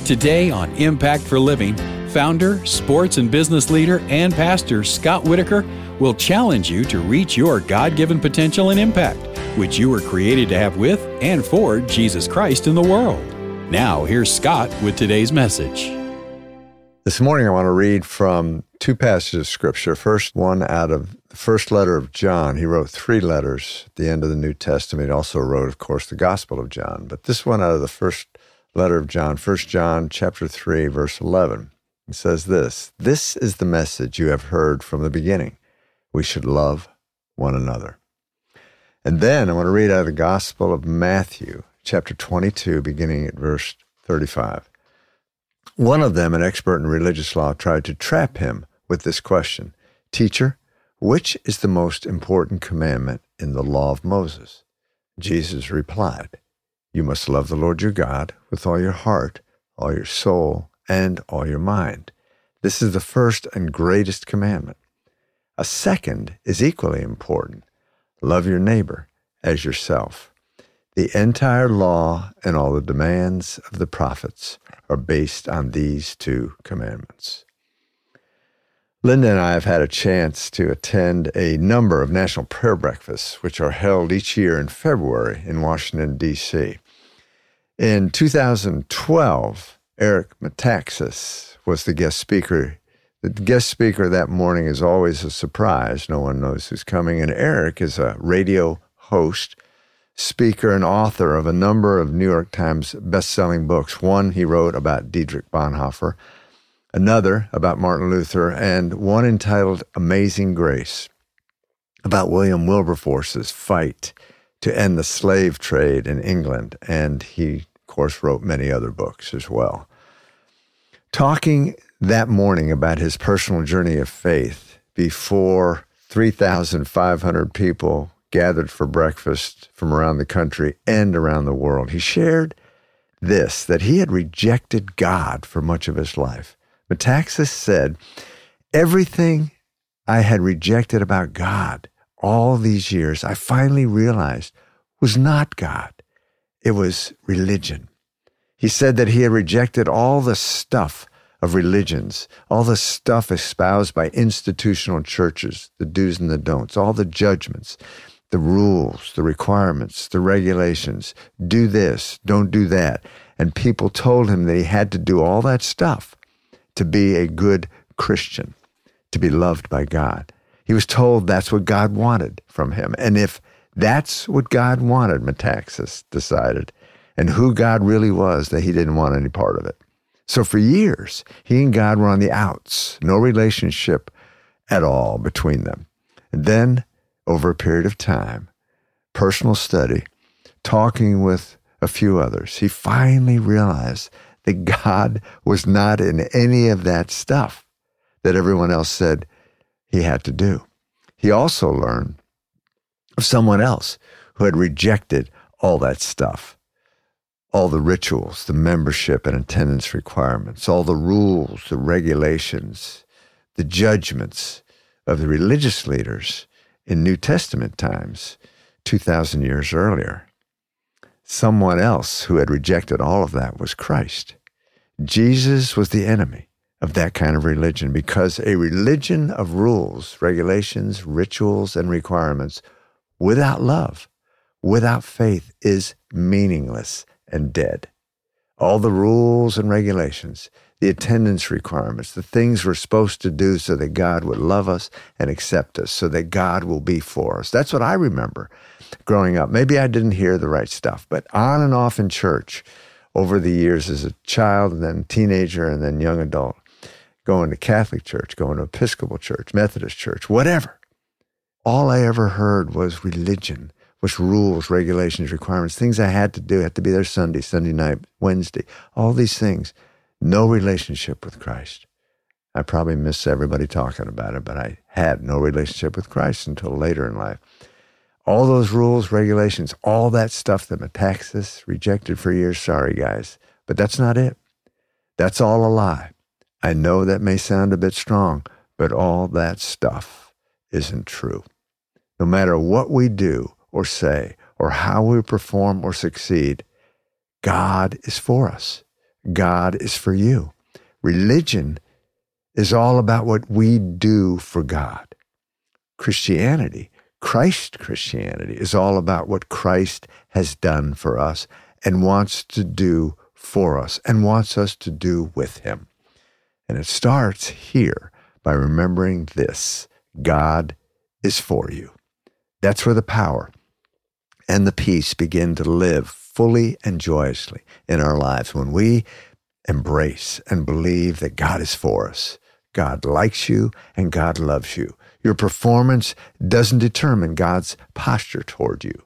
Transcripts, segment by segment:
Today on Impact for Living, founder, sports and business leader, and pastor Scott Whitaker will challenge you to reach your God-given potential and impact, which you were created to have with and for Jesus Christ in the world. Now, here's Scott with today's message. This morning I want to read from two passages of Scripture. First one out of the first letter of John. He wrote 3 letters at the end of the New Testament. He also wrote, of course, the Gospel of John. But this one out of the first letter of John, 1 John chapter 3, verse 11. It says this: "This is the message you have heard from the beginning. We should love one another." And then I want to read out of the Gospel of Matthew, chapter 22, beginning at verse 35. One of them, an expert in religious law, tried to trap him with this question: "Teacher, which is the most important commandment in the law of Moses?" Jesus replied, "You must love the Lord your God with all your heart, all your soul, and all your mind. This is the first and greatest commandment. A second is equally important. Love your neighbor as yourself. The entire law and all the demands of the prophets are based on these 2 commandments." Linda and I have had a chance to attend a number of national prayer breakfasts, which are held each year in February in Washington, D.C. In 2012, Eric Metaxas was the guest speaker. The guest speaker that morning is always a surprise. No one knows who's coming. And Eric is a radio host, speaker, and author of a number of New York Times best-selling books. One he wrote about Dietrich Bonhoeffer, another about Martin Luther, and one entitled Amazing Grace, about William Wilberforce's fight to end the slave trade in England. And he, of course, wrote many other books as well. Talking that morning about his personal journey of faith before 3,500 people gathered for breakfast from around the country and around the world, he shared this, that he had rejected God for much of his life. Metaxas said, "Everything I had rejected about God all these years, I finally realized was not God. It was religion." He said that he had rejected all the stuff of religions, all the stuff espoused by institutional churches, the do's and the don'ts, all the judgments, the rules, the requirements, the regulations, do this, don't do that. And people told him that he had to do all that stuff to be a good Christian, to be loved by God. He was told that's what God wanted from him. And if that's what God wanted, Metaxas decided, and who God really was, that he didn't want any part of it. So for years, he and God were on the outs, no relationship at all between them. And then, over a period of time, personal study, talking with a few others, he finally realized that God was not in any of that stuff that everyone else said he had to do. He also learned of someone else who had rejected all that stuff, all the rituals, the membership and attendance requirements, all the rules, the regulations, the judgments of the religious leaders in New Testament times, 2,000 years earlier. Someone else who had rejected all of that was Christ. Jesus was the enemy of that kind of religion, because a religion of rules, regulations, rituals, and requirements without love, without faith, is meaningless and dead. All the rules and regulations, the attendance requirements, the things we're supposed to do so that God would love us and accept us, so that God will be for us. That's what I remember growing up. Maybe I didn't hear the right stuff, but on and off in church over the years as a child and then teenager and then young adult, going to Catholic church, going to Episcopal church, Methodist church, whatever. All I ever heard was religion, was rules, regulations, requirements, things I had to do, had to be there Sunday, Sunday night, Wednesday, all these things. No relationship with Christ. I probably miss everybody talking about it, but I had no relationship with Christ until later in life. All those rules, regulations, all that stuff that Metaxas rejected for years, sorry guys, but that's not it. That's all a lie. I know that may sound a bit strong, but all that stuff isn't true. No matter what we do or say or how we perform or succeed, God is for us. God is for you. Religion is all about what we do for God. Christianity, Christ Christianity, is all about what Christ has done for us and wants to do for us and wants us to do with him. And it starts here by remembering this: God is for you. That's where the power and the peace begin to live fully and joyously in our lives, when we embrace and believe that God is for us. God likes you and God loves you. Your performance doesn't determine God's posture toward you.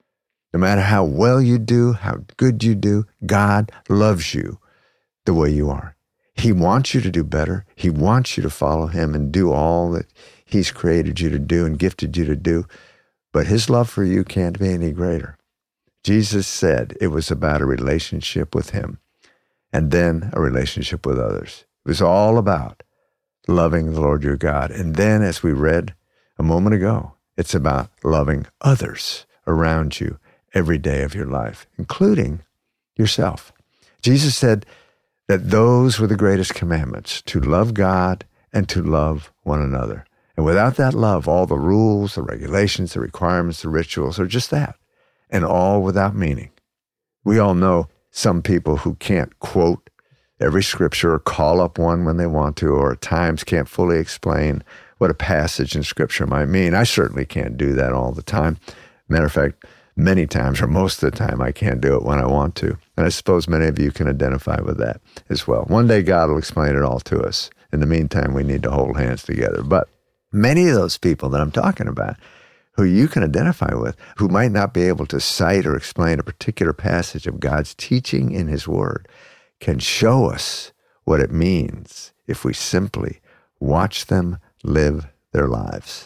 No matter how well you do, how good you do, God loves you the way you are. He wants you to do better. He wants you to follow him and do all that he's created you to do and gifted you to do. But his love for you can't be any greater. Jesus said it was about a relationship with him and then a relationship with others. It was all about loving the Lord your God. And then, as we read a moment ago, it's about loving others around you every day of your life, including yourself. Jesus said that those were the greatest commandments: to love God and to love one another. And without that love, all the rules, the regulations, the requirements, the rituals are just that, and all without meaning. We all know some people who can't quote every scripture or call up one when they want to, or at times can't fully explain what a passage in scripture might mean. I certainly can't do that all the time. Matter of fact, many times, or most of the time, I can't do it when I want to. And I suppose many of you can identify with that as well. One day God will explain it all to us. In the meantime, we need to hold hands together. But many of those people that I'm talking about, who you can identify with, who might not be able to cite or explain a particular passage of God's teaching in his word, can show us what it means if we simply watch them live their lives.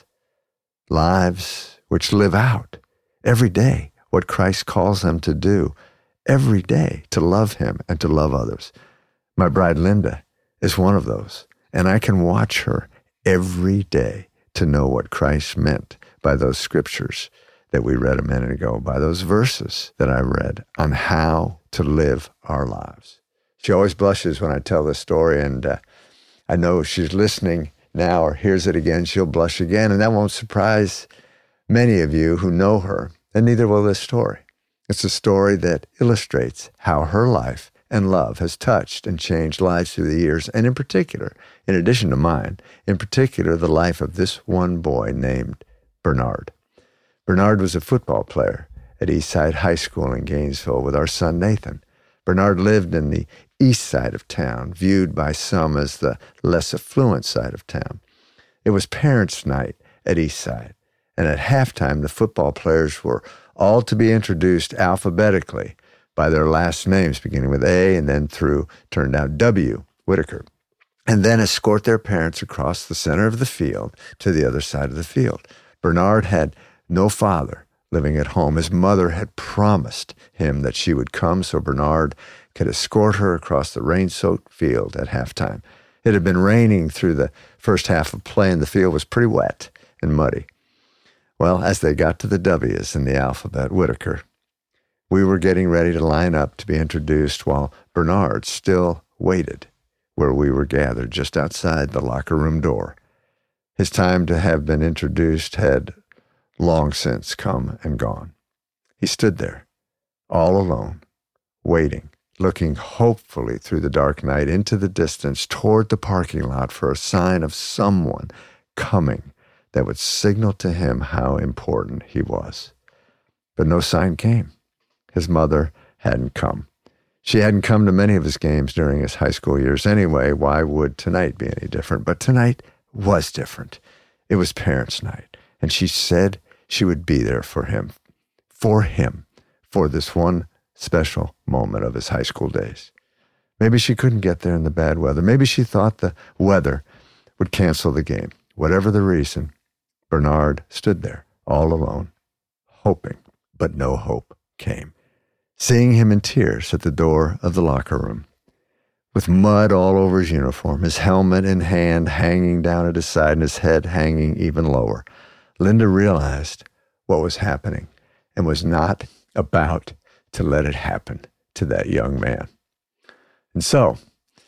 Lives which live out every day what Christ calls them to do every day, to love him and to love others. My bride Linda is one of those, and I can watch her every day to know what Christ meant by those scriptures that we read a minute ago, by those verses that I read on how to live our lives. She always blushes when I tell this story, and I know if she's listening now or hears it again, she'll blush again, and that won't surprise many of you who know her, and neither will this story. It's a story that illustrates how her life and love has touched and changed lives through the years, and in particular, in addition to mine, in particular, the life of this one boy named Bernard. Bernard was a football player at Eastside High School in Gainesville with our son Nathan. Bernard lived in the east side of town, viewed by some as the less affluent side of town. It was parents' night at Eastside, and at halftime, the football players were all to be introduced alphabetically by their last names, beginning with A and then through, turned out, W, Whitaker, and then escort their parents across the center of the field to the other side of the field. Bernard had no father living at home. His mother had promised him that she would come so Bernard could escort her across the rain-soaked field at halftime. It had been raining through the first half of play, and the field was pretty wet and muddy. Well, as they got to the W's in the alphabet, Whitaker, we were getting ready to line up to be introduced while Bernard still waited where we were gathered just outside the locker room door. His time to have been introduced had long since come and gone. He stood there, all alone, waiting, looking hopefully through the dark night into the distance toward the parking lot for a sign of someone coming that would signal to him how important he was. But no sign came. His mother hadn't come. She hadn't come to many of his games during his high school years anyway. Why would tonight be any different? But tonight was different. It was parents' night, and she said she would be there for him, for this one special moment of his high school days. Maybe she couldn't get there in the bad weather. Maybe she thought the weather would cancel the game. Whatever the reason, Bernard stood there, all alone, hoping, but no hope came. Seeing him in tears at the door of the locker room, with mud all over his uniform, his helmet in hand hanging down at his side and his head hanging even lower, Linda realized what was happening and was not about to let it happen to that young man. And so,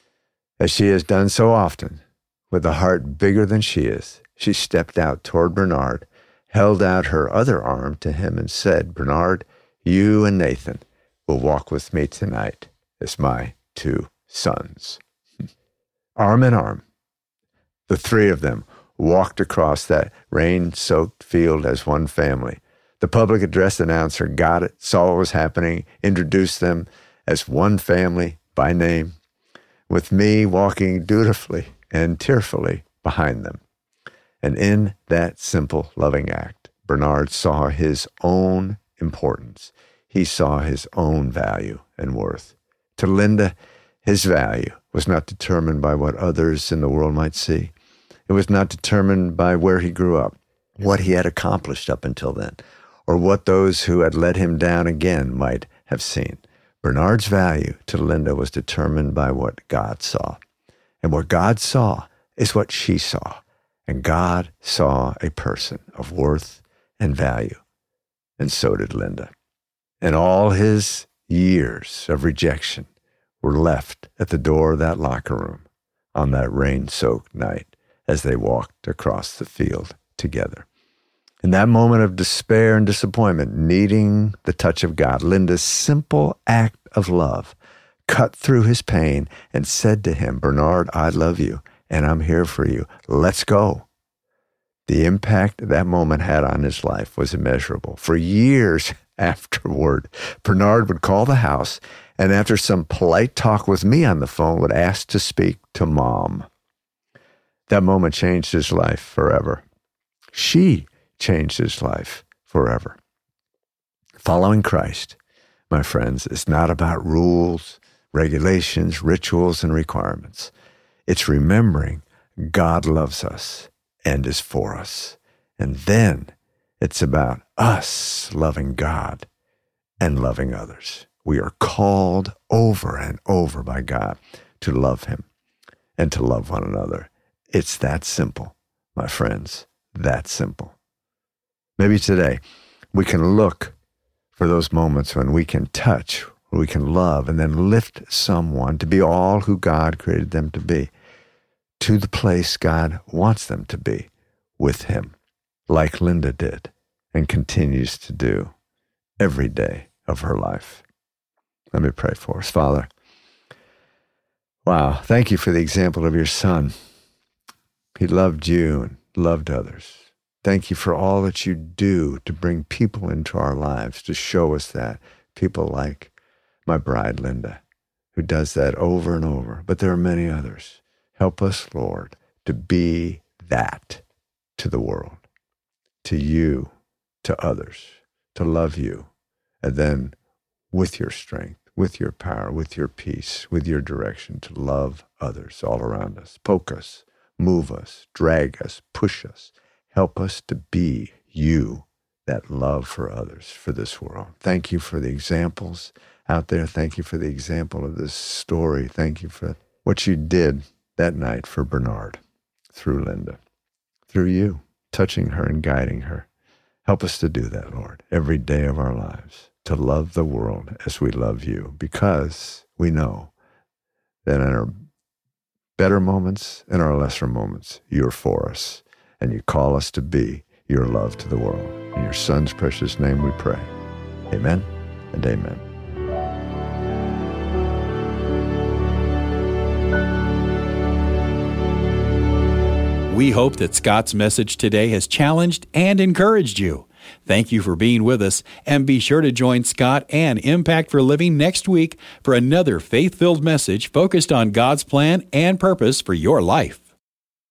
as she has done so often, with a heart bigger than she is, she stepped out toward Bernard, held out her other arm to him and said, "Bernard, you and Nathan will walk with me tonight as my 2 sons." Arm in arm, the 3 of them walked across that rain-soaked field as one family. The public address announcer got it, saw what was happening, introduced them as one family by name, with me walking dutifully and tearfully behind them. And in that simple, loving act, Bernard saw his own importance. He saw his own value and worth. To Linda, his value was not determined by what others in the world might see. It was not determined by where he grew up, what he had accomplished up until then, or what those who had let him down again might have seen. Bernard's value to Linda was determined by what God saw. And what God saw is what she saw. And God saw a person of worth and value. And so did Linda. And all his years of rejection were left at the door of that locker room on that rain-soaked night as they walked across the field together. In that moment of despair and disappointment, needing the touch of God, Linda's simple act of love cut through his pain and said to him, "Bernard, I love you, and I'm here for you. Let's go." The impact that moment had on his life was immeasurable. For years afterward, Bernard would call the house, and after some polite talk with me on the phone, would ask to speak to Mom. That moment changed his life forever. She changed his life forever. Following Christ, my friends, is not about rules, regulations, rituals, and requirements. It's remembering God loves us and is for us. And then it's about us loving God and loving others. We are called over and over by God to love him and to love one another. It's that simple, my friends, that simple. Maybe today we can look for those moments when we can touch, where we can love, and then lift someone to be all who God created them to be, to the place God wants them to be with him, like Linda did and continues to do every day of her life. Let me pray for us. Father, wow, thank you for the example of your son. He loved you and loved others. Thank you for all that you do to bring people into our lives, to show us that. People like my bride, Linda, who does that over and over. But there are many others. Help us, Lord, to be that to the world, to you, to others, to love you, and then with your strength, with your power, with your peace, with your direction, to love others all around us. Poke us, move us, drag us, push us. Help us to be you, that love for others, for this world. Thank you for the examples out there. Thank you for the example of this story. Thank you for what you did that night for Bernard, through Linda, through you, touching her and guiding her. Help us to do that, Lord, every day of our lives, to love the world as we love you, because we know that in our better moments and our lesser moments, you're for us, and you call us to be your love to the world. In your Son's precious name we pray. Amen and amen. We hope that Scott's message today has challenged and encouraged you. Thank you for being with us, and be sure to join Scott and Impact for Living next week for another faith-filled message focused on God's plan and purpose for your life.